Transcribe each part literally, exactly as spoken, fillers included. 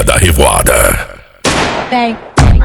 Cria da Revoada. Vem.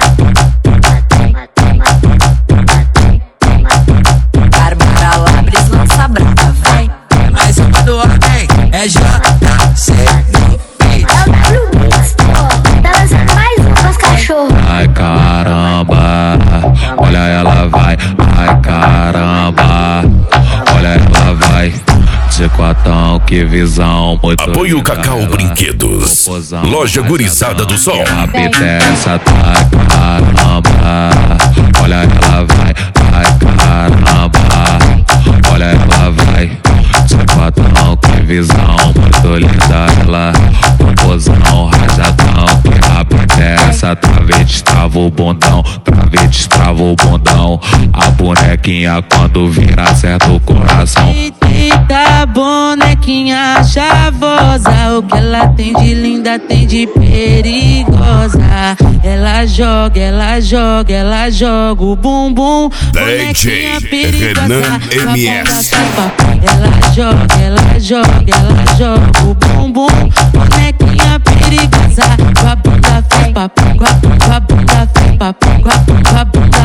Bárbara Labres lança brava, vem. Mais uma do ordem, é J C no beat. É o W Mix, pô. Tá lançando mais um com os cachorros. Ai caramba, olha ela vai. Ai caramba, olha ela vai. De quatão, que visão muito Apoio linda, Cacau ela. Brinquedos. Composão, Loja Gurizada do Sol. A essa tá caramba, olha ela vai. Ai caramba, olha ela vai. De quatão, que visão muito linda, ela. Composão, rajadão, que a essa travete trava o bundão, travete trava o bundão. A bonequinha quando vira acerta o coração. Eita, bonequinha chavosa, o que ela tem de linda tem de perigosa. Ela joga, ela joga, ela joga o bumbum. D J Renan M S. Ela joga, ela joga, ela joga o bumbum. Bonequinha perigosa, com a bunda faz papo, com a bunda faz papo, com a bunda